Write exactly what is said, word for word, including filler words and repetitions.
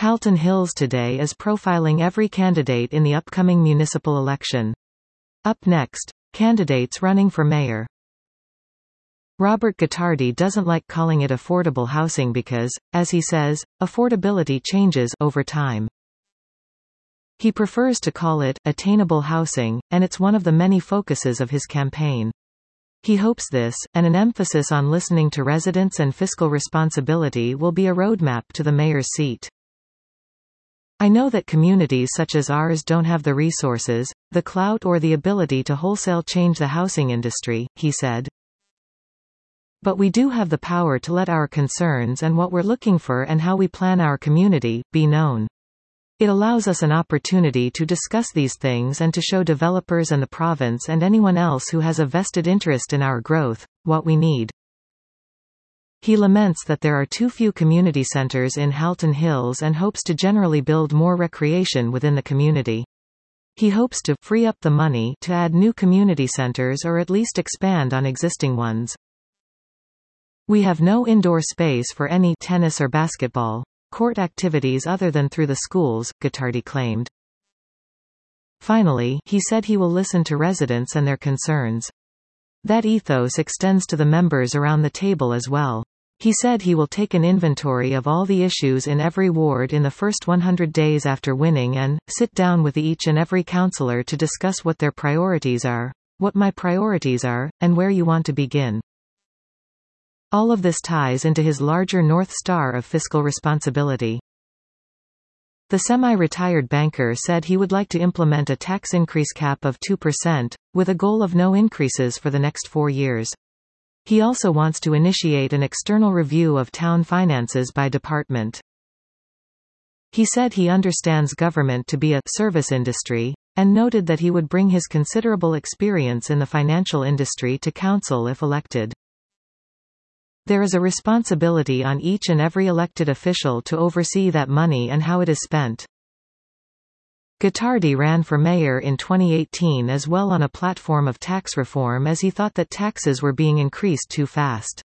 Halton Hills Today is profiling every candidate in the upcoming municipal election. Up next, candidates running for mayor. Robert Guattardi doesn't like calling it affordable housing because, as he says, affordability changes over time. He prefers to call it attainable housing, and it's one of the many focuses of his campaign. He hopes this, and an emphasis on listening to residents and fiscal responsibility, will be a roadmap to the mayor's seat. I know that communities such as ours don't have the resources, the clout or the ability to wholesale change the housing industry, he said. But we do have the power to let our concerns and what we're looking for and how we plan our community be known. It allows us an opportunity to discuss these things and to show developers and the province and anyone else who has a vested interest in our growth, what we need. He laments that there are too few community centers in Halton Hills and hopes to generally build more recreation within the community. He hopes to free up the money to add new community centers or at least expand on existing ones. We have no indoor space for any tennis or basketball court activities other than through the schools, Guattardi claimed. Finally, he said he will listen to residents and their concerns. That ethos extends to the members around the table as well. He said he will take an inventory of all the issues in every ward in the first one hundred days after winning and sit down with each and every councillor to discuss what their priorities are, what my priorities are, and where you want to begin. All of this ties into his larger North Star of fiscal responsibility. The semi-retired banker said he would like to implement a tax increase cap of two percent, with a goal of no increases for the next four years. He also wants to initiate an external review of town finances by department. He said he understands government to be a service industry, and noted that he would bring his considerable experience in the financial industry to council if elected. There is a responsibility on each and every elected official to oversee that money and how it is spent. Guattardi ran for mayor in twenty eighteen as well on a platform of tax reform as he thought that taxes were being increased too fast.